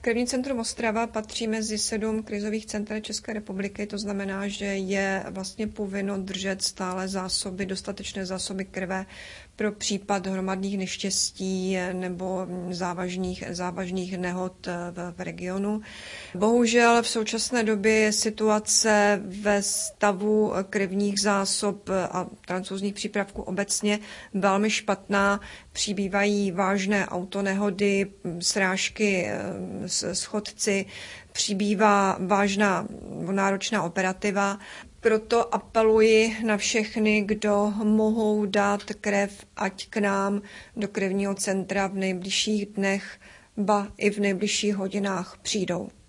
Krevní centrum Ostrava patří mezi 7 krizových center České republiky, to znamená, že je vlastně povinno držet stále zásoby, dostatečné zásoby krve pro případ hromadných neštěstí nebo závažných nehod v regionu. Bohužel v současné době je situace ve stavu krevních zásob a transfuzních přípravků obecně velmi špatná. Přibývají vážné autonehody, srážky s chodci, přibývá vážná náročná operativa. Proto apeluji na všechny, kdo mohou dát krev, ať k nám do krevního centra v nejbližších dnech, ba i v nejbližších hodinách přijdou.